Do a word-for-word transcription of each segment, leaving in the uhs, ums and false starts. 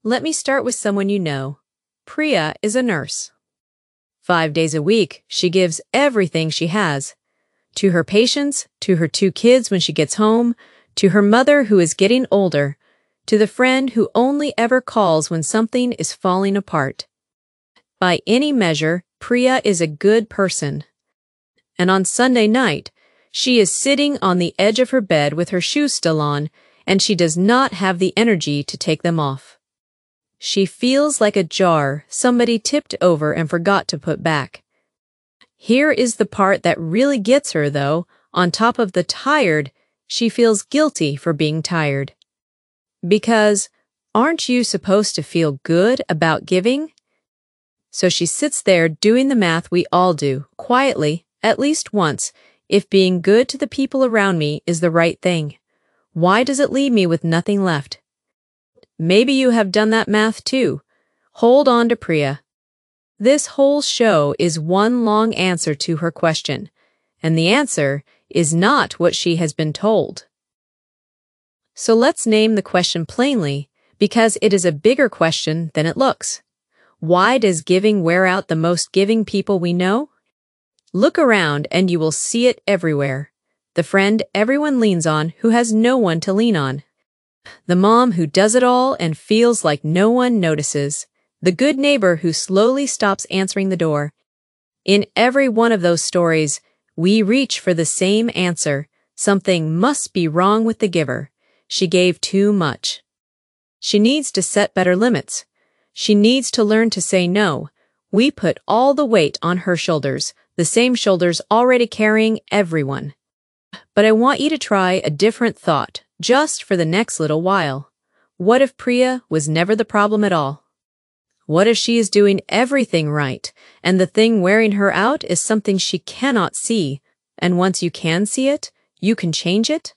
Let me start with someone you know. Priya is a nurse. Five days a week, she gives everything she has. To her patients, to her two kids when she gets home, to her mother who is getting older, to the friend who only ever calls when something is falling apart. By any measure, Priya is a good person. And on Sunday night, she is sitting on the edge of her bed with her shoes still on, and she does not have the energy to take them off. She feels like a jar somebody tipped over and forgot to put back. Here is the part that really gets her, though. On top of the tired, she feels guilty for being tired. Because, aren't you supposed to feel good about giving? So she sits there doing the math we all do, quietly, at least once, if being good to the people around me is the right thing. Why does it leave me with nothing left? Maybe you have done that math too. Hold on to Priya. This whole show is one long answer to her question, and the answer is not what she has been told. So let's name the question plainly, because it is a bigger question than it looks. Why does giving wear out the most giving people we know? Look around and you will see it everywhere. The friend everyone leans on who has no one to lean on. The mom who does it all and feels like no one notices. The good neighbor who slowly stops answering the door. In every one of those stories, we reach for the same answer. Something must be wrong with the giver. She gave too much. She needs to set better limits. She needs to learn to say no. We put all the weight on her shoulders, the same shoulders already carrying everyone. But I want you to try a different thought, just for the next little while. What if Priya was never the problem at all? What if she is doing everything right, and the thing wearing her out is something she cannot see, and once you can see it, you can change it?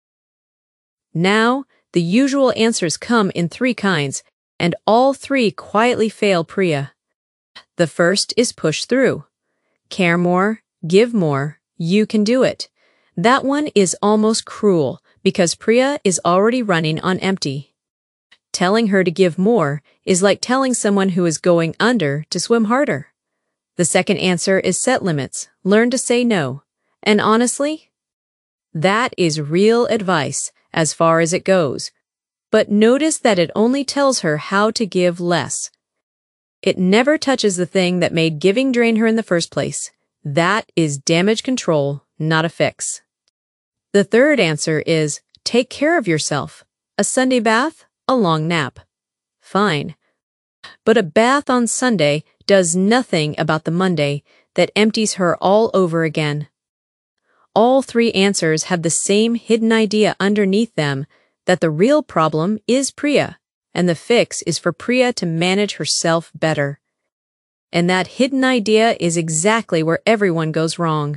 Now, the usual answers come in three kinds, and all three quietly fail Priya. The first is push through. Care more, give more, you can do it. That one is almost cruel, because Priya is already running on empty. Telling her to give more is like telling someone who is going under to swim harder. The second answer is set limits, learn to say no. And honestly, that is real advice as far as it goes. But notice that it only tells her how to give less. It never touches the thing that made giving drain her in the first place. That is damage control, not a fix. The third answer is take care of yourself. A Sunday bath, a long nap. Fine. But a bath on Sunday does nothing about the Monday that empties her all over again. All three answers have the same hidden idea underneath them, that the real problem is Priya, and the fix is for Priya to manage herself better. And that hidden idea is exactly where everyone goes wrong.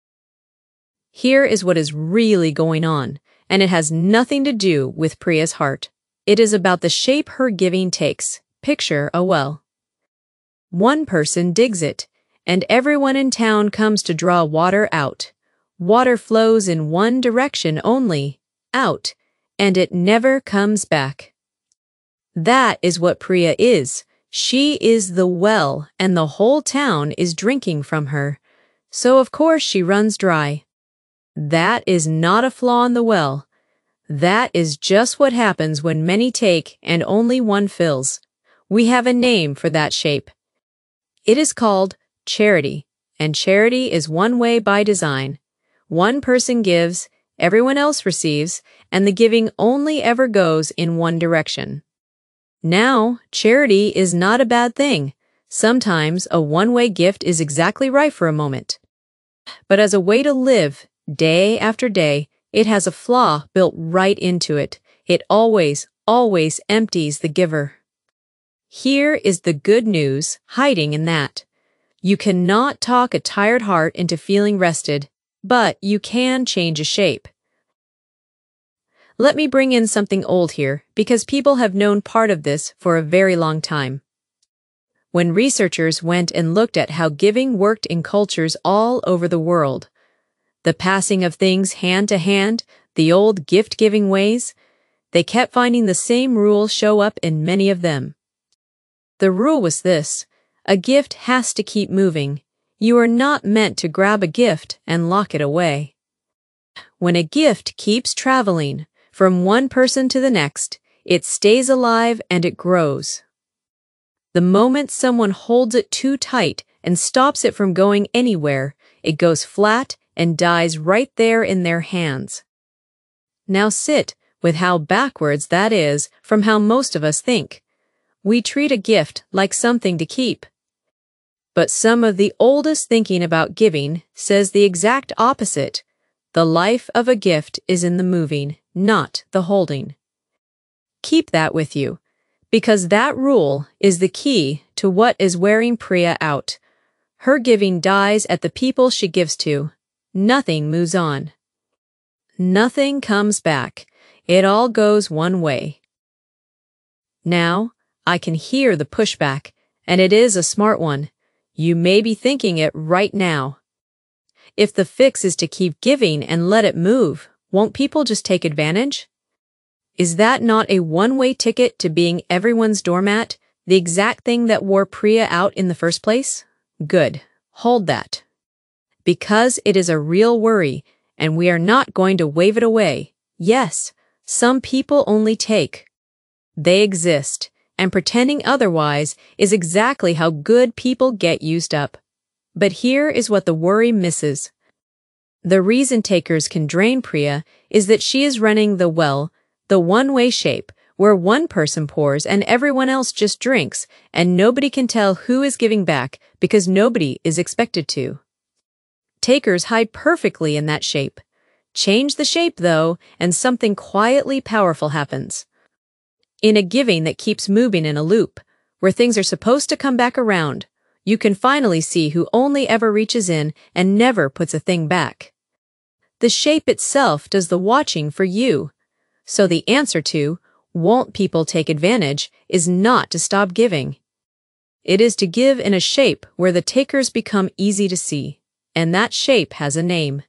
Here is what is really going on, and it has nothing to do with Priya's heart. It is about the shape her giving takes. Picture a well. One person digs it, and everyone in town comes to draw water out. Water flows in one direction only, out, and it never comes back. That is what Priya is. She is the well, and the whole town is drinking from her. So of course she runs dry. That is not a flaw in the well. That is just what happens when many take and only one fills. We have a name for that shape. It is called charity, and charity is one way by design. One person gives, everyone else receives, and the giving only ever goes in one direction. Now, charity is not a bad thing. Sometimes a one-way gift is exactly right for a moment. But as a way to live, day after day, it has a flaw built right into it. It always, always empties the giver. Here is the good news hiding in that. You cannot talk a tired heart into feeling rested, but you can change a shape. Let me bring in something old here, because people have known part of this for a very long time. When researchers went and looked at how giving worked in cultures all over the world, the passing of things hand to hand, the old gift-giving ways, they kept finding the same rule show up in many of them. The rule was this: a gift has to keep moving. You are not meant to grab a gift and lock it away. When a gift keeps traveling from one person to the next, it stays alive and it grows. The moment someone holds it too tight and stops it from going anywhere, it goes flat and dies right there in their hands. Now sit with how backwards that is from how most of us think. We treat a gift like something to keep. But some of the oldest thinking about giving says the exact opposite. The life of a gift is in the moving, not the holding. Keep that with you, because that rule is the key to what is wearing Priya out. Her giving dies at the people she gives to. Nothing moves on. Nothing comes back. It all goes one way. Now, I can hear the pushback, and it is a smart one. You may be thinking it right now. If the fix is to keep giving and let it move, won't people just take advantage? Is that not a one-way ticket to being everyone's doormat, the exact thing that wore Priya out in the first place? Good. Hold that. Because it is a real worry, and we are not going to wave it away. Yes, some people only take. They exist, and pretending otherwise is exactly how good people get used up. But here is what the worry misses. The reason takers can drain Priya is that she is running the well, the one-way shape, where one person pours and everyone else just drinks, and nobody can tell who is giving back because nobody is expected to. Takers hide perfectly in that shape. Change the shape, though, and something quietly powerful happens. In a giving that keeps moving in a loop, where things are supposed to come back around, you can finally see who only ever reaches in and never puts a thing back. The shape itself does the watching for you. So the answer to, won't people take advantage, is not to stop giving. It is to give in a shape where the takers become easy to see, and that shape has a name.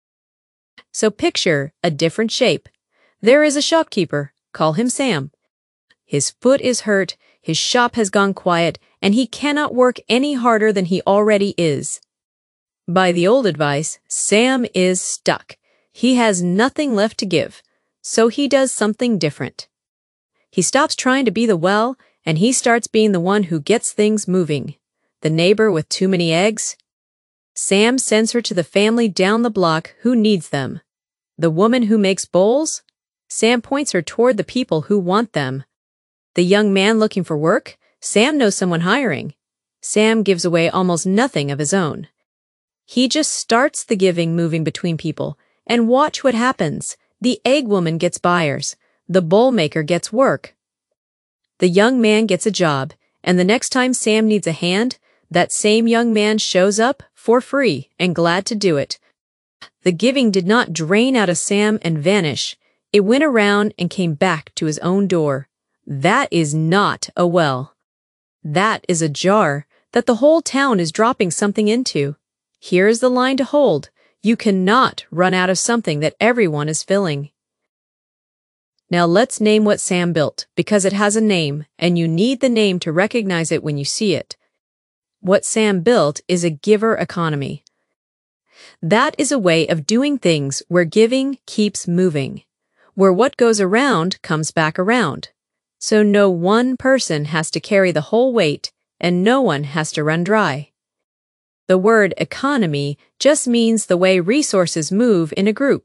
So picture a different shape. There is a shopkeeper. Call him Sam. His foot is hurt, his shop has gone quiet, and he cannot work any harder than he already is. By the old advice, Sam is stuck. He has nothing left to give, so he does something different. He stops trying to be the well, and he starts being the one who gets things moving. The neighbor with too many eggs? Sam sends her to the family down the block who needs them. The woman who makes bowls? Sam points her toward the people who want them. The young man looking for work? Sam knows someone hiring. Sam gives away almost nothing of his own. He just starts the giving moving between people, and watch what happens. The egg woman gets buyers. The bowl maker gets work. The young man gets a job, and the next time Sam needs a hand, that same young man shows up for free and glad to do it. The giving did not drain out of Sam and vanish. It went around and came back to his own door. That is not a well. That is a jar that the whole town is dropping something into. Here is the line to hold. You cannot run out of something that everyone is filling. Now let's name what Sam built, because it has a name, and you need the name to recognize it when you see it. What Sam built is a giver economy. That is a way of doing things where giving keeps moving, where what goes around comes back around. So no one person has to carry the whole weight, and no one has to run dry. The word economy just means the way resources move in a group.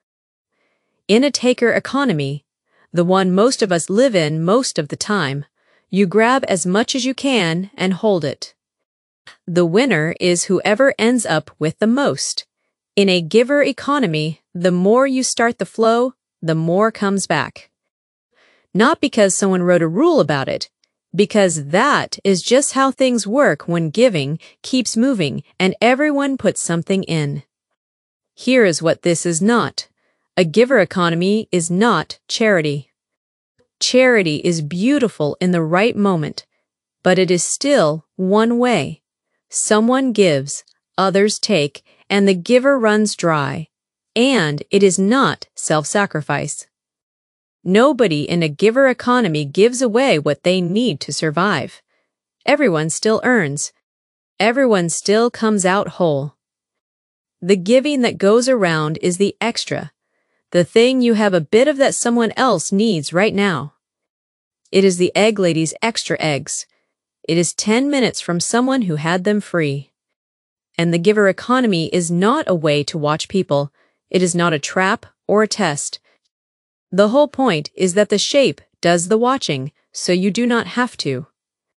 In a taker economy, the one most of us live in most of the time, you grab as much as you can and hold it. The winner is whoever ends up with the most. In a giver economy, the more you start the flow, the more comes back. Not because someone wrote a rule about it, because that is just how things work when giving keeps moving and everyone puts something in. Here is what this is not. A giver economy is not charity. Charity is beautiful in the right moment, but it is still one way. Someone gives, others take, and the giver runs dry. And it is not self-sacrifice. Nobody in a giver economy gives away what they need to survive. Everyone still earns. Everyone still comes out whole. The giving that goes around is the extra, the thing you have a bit of that someone else needs right now. It is the egg lady's extra eggs. It is ten minutes from someone who had them free. And the giver economy is not a way to watch people. It is not a trap or a test. The whole point is that the shape does the watching, so you do not have to.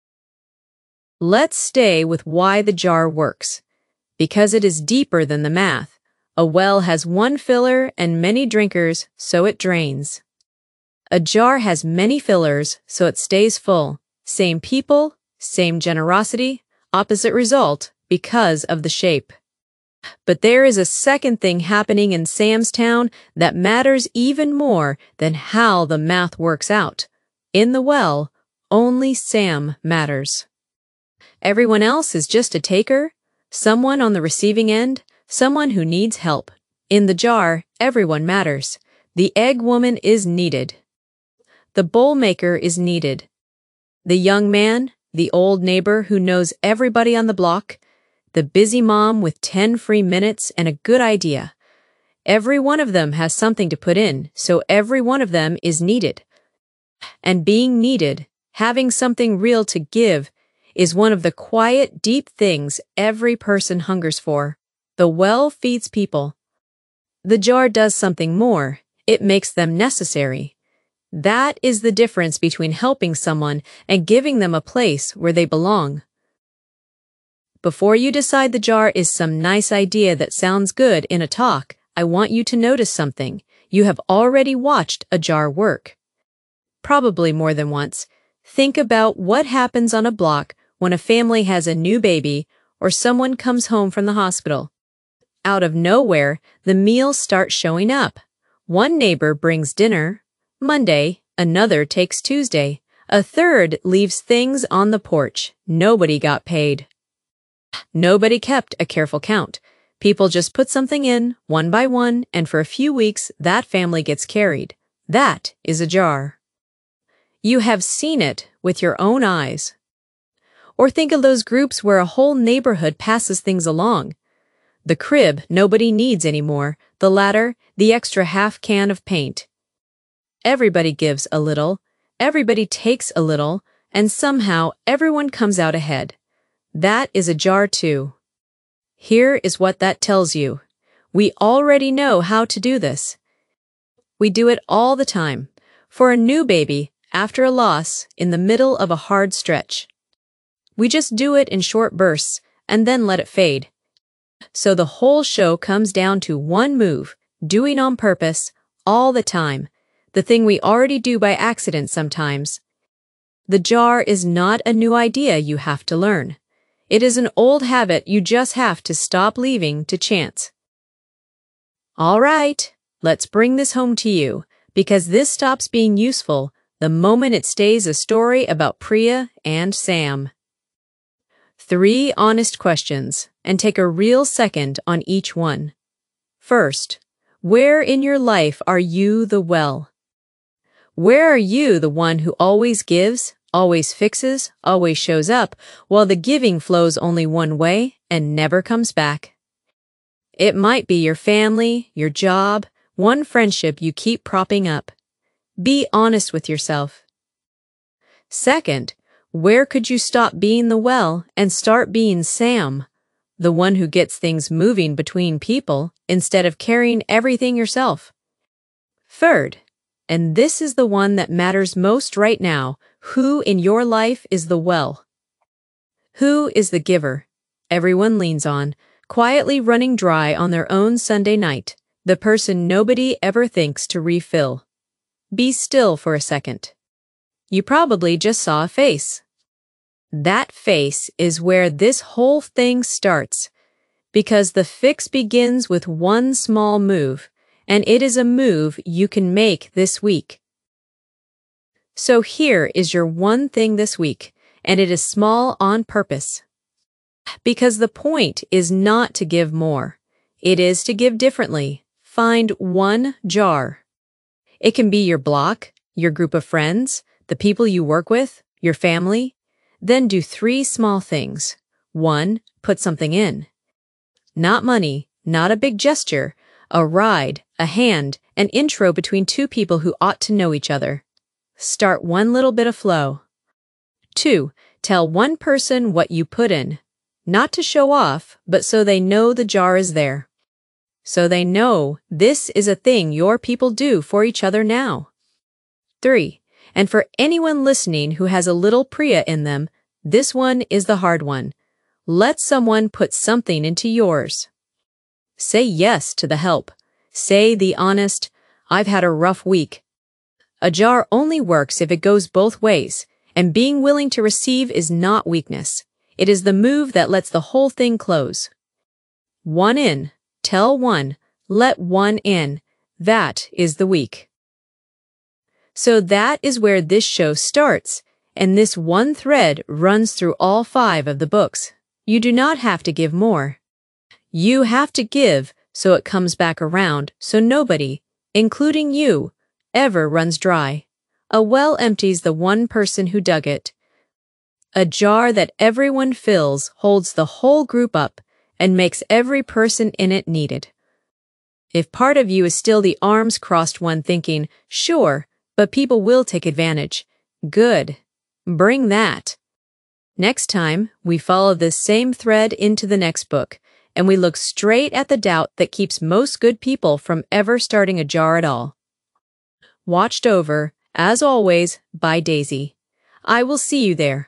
Let's stay with why the jar works. Because it is deeper than the math. A well has one filler and many drinkers, so it drains. A jar has many fillers, so it stays full. Same people, same generosity, opposite result because of the shape. But there is a second thing happening in Sam's town that matters even more than how the math works out. In the well, only Sam matters. Everyone else is just a taker, someone on the receiving end, someone who needs help. In the jar, everyone matters. The egg woman is needed. The bowl maker is needed. The young man, the old neighbor who knows everybody on the block, the busy mom with ten free minutes and a good idea. Every one of them has something to put in, so every one of them is needed. And being needed, having something real to give, is one of the quiet, deep things every person hungers for. The well feeds people. The jar does something more. It makes them necessary. That is the difference between helping someone and giving them a place where they belong. Before you decide the jar is some nice idea that sounds good in a talk, I want you to notice something. You have already watched a jar work. Probably more than once. Think about what happens on a block when a family has a new baby or someone comes home from the hospital. Out of nowhere, the meals start showing up. One neighbor brings dinner Monday, another takes Tuesday, a third leaves things on the porch. Nobody got paid. Nobody kept a careful count. People just put something in, one by one, and for a few weeks, that family gets carried. That is a jar. You have seen it with your own eyes. Or think of those groups where a whole neighborhood passes things along. The crib nobody needs anymore, the ladder, the extra half can of paint. Everybody gives a little, everybody takes a little, and somehow everyone comes out ahead. That is a jar too. Here is what that tells you. We already know how to do this. We do it all the time. For a new baby, after a loss, in the middle of a hard stretch. We just do it in short bursts and then let it fade. So the whole show comes down to one move, doing on purpose, all the time, the thing we already do by accident sometimes. The jar is not a new idea you have to learn. It is an old habit you just have to stop leaving to chance. All right, let's bring this home to you, because this stops being useful the moment it stays a story about Priya and Sam. Three honest questions, and take a real second on each one. First, where in your life are you the well? Where are you the one who always gives, always fixes, always shows up, while the giving flows only one way and never comes back? It might be your family, your job, one friendship you keep propping up. Be honest with yourself. Second, where could you stop being the well and start being Sam, the one who gets things moving between people instead of carrying everything yourself? Third, and this is the one that matters most right now, who in your life is the well? Who is the giver everyone leans on, quietly running dry on their own Sunday night, the person nobody ever thinks to refill? Be still for a second. You probably just saw a face. That face is where this whole thing starts, because the fix begins with one small move, and it is a move you can make this week. So here is your one thing this week, and it is small on purpose. Because the point is not to give more. It is to give differently. Find one jar. It can be your block, your group of friends, the people you work with, your family. Then do three small things. One, put something in. Not money, not a big gesture, a ride, a hand, an intro between two people who ought to know each other. Start one little bit of flow. Two, tell one person what you put in. Not to show off, but so they know the jar is there. So they know this is a thing your people do for each other now. Three, and for anyone listening who has a little Priya in them, this one is the hard one. Let someone put something into yours. Say yes to the help. Say the honest, I've had a rough week. A jar only works if it goes both ways, and being willing to receive is not weakness. It is the move that lets the whole thing close. One in, tell one, let one in. That is the week. So that is where this show starts, and this one thread runs through all five of the books. You do not have to give more. You have to give so it comes back around, so nobody, including you, ever runs dry. A well empties the one person who dug it. A jar that everyone fills holds the whole group up and makes every person in it needed. If part of you is still the arms crossed one thinking, sure, but people will take advantage. Good. Bring that. Next time, we follow this same thread into the next book, and we look straight at the doubt that keeps most good people from ever starting a jar at all. Watched over, as always, by Daisy. I will see you there.